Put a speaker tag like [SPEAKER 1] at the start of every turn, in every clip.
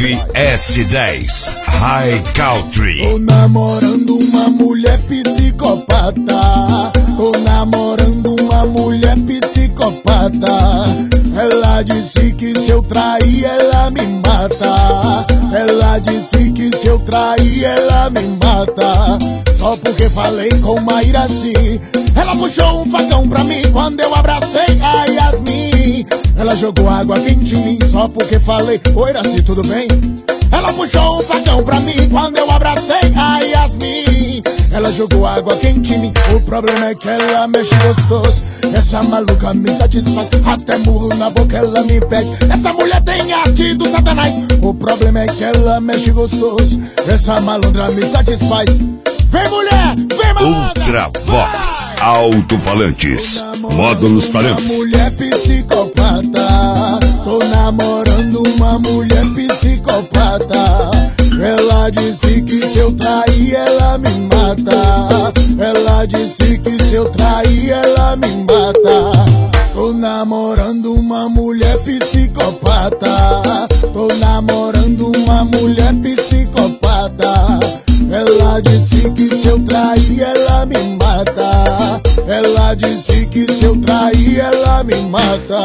[SPEAKER 1] Chevy S10 High Country.
[SPEAKER 2] Tô namorando uma mulher psicopata. Tô namorando uma mulher psicopata. Ela disse que se eu trair ela me mata. Ela disse que se eu trair ela me mata. Só porque falei com Mairaci. Ela puxou um facão pra mim quando eu abracei a Yasmin. Ela jogou água quente em mim só porque falei: oi, Iraci, tudo bem? Ela puxou um facão pra mim quando eu abracei a Yasmin. Ela jogou água quente em mim. O problema é que ela mexe gostoso. Essa maluca me satisfaz. Até murro na boca ela me pede. Essa mulher tem arte do satanás. O problema é que ela mexe gostoso. Essa malandra me satisfaz. Vem mulher, vem malandra.
[SPEAKER 1] Ultravox Alto-falantes, módulos talentos.
[SPEAKER 2] Mulher psicopata. Tô namorando uma mulher psicopata. Ela disse que se eu trair ela me mata. Ela disse que se eu trair ela me mata. Tô namorando uma mulher psicopata. Tô namorando uma mulher psicopata. Ela disse que se eu trair ela me mata. Ela disse que se eu trair ela me mata.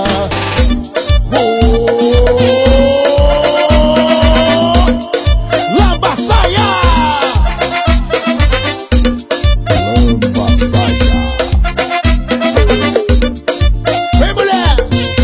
[SPEAKER 2] Lambaçaia! Lambaçaia! Vem mulher!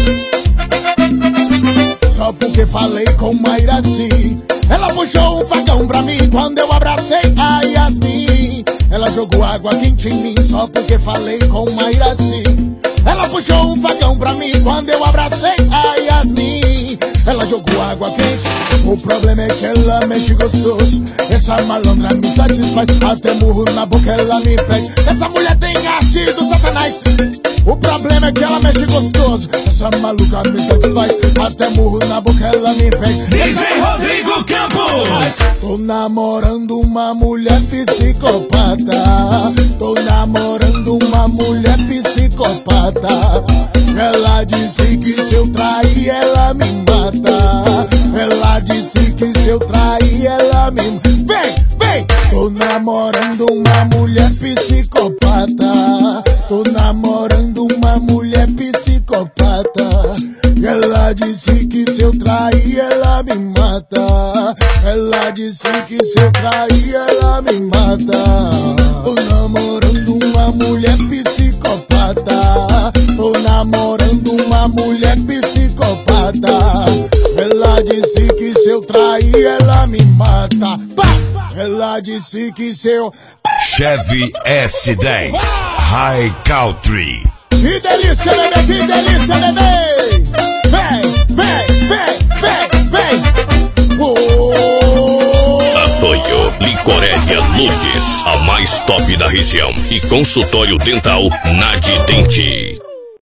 [SPEAKER 2] Só porque falei com Mairaci. Ela puxou um facão pra mim quando eu abracei a Yasmin. Ela jogou água quente em mim só porque falei com Mairaci. Ela puxou um facão pra mim quando eu abracei a Yasmin. Ela jogou água quente. O problema é que ela mexe gostoso. Essa malandra me satisfaz. Até murro na boca ela me pede. Essa mulher tem arte do satanás. O problema é que ela mexe gostoso. Essa maluca me satisfaz. Até murro na boca ela me pede.
[SPEAKER 3] DJ Rodrigo Campos.
[SPEAKER 2] Tô namorando uma mulher psicopata. Tô namorando uma mulher psicopata. Ela disse que se eu trair ela me mata. Ela disse que se eu trair ela me mata. Vem, vem! Tô namorando uma mulher psicopata. Tô namorando uma mulher psicopata. Ela disse que se eu trair ela me mata. Ela disse que se eu trair ela me mata. Tô namorando uma mulher psicopata. Tô namorando uma mulher psicopata. Ela disse que se eu trair ela me mata. Ela disse que se eu...
[SPEAKER 1] Chevy S10 High Country.
[SPEAKER 2] Que delícia, bebê, que delícia, bebê. Vem, vem, vem, vem, vem.
[SPEAKER 3] Apoio Licorélia Nudes, a mais top da região. E consultório dental Nadidente.